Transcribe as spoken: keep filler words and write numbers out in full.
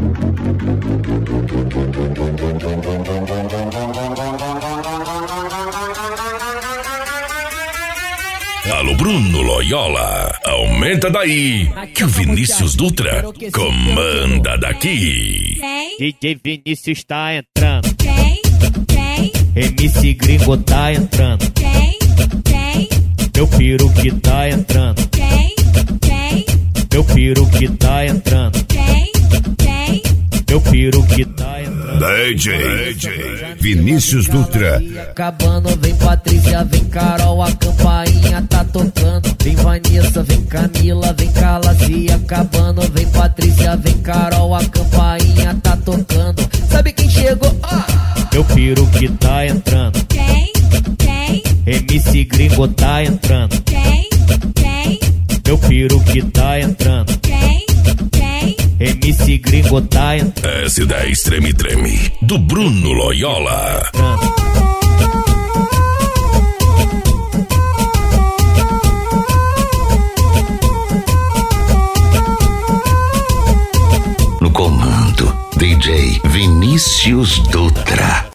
Alô, Bruno Loyola, aumenta daí, que o Vinícius Dutra comanda daqui. D J Vinícius tá entrando, M C Gringo tá entrando, meu peru que tá entrando, meu peru que tá entrando, meu peru que tá entrando. D J, D J Vinícius Dutra. Acabando, vem Patrícia, vem Carol, a campainha tá tocando. Vem Vanessa, vem Camila, vem Carla, se acabando. Vem Patrícia, vem Carol, a campainha tá tocando. Sabe quem chegou? Ah! Meu peru que tá entrando. Quem? Quem? M C Gringo tá entrando. Quem? Quem? Meu peru que tá entrando. Quem? Quem? M C Gringo tá entrando. S dez Treme Treme, do Bruno Loyola. No comando, D J Vinícius Dutra.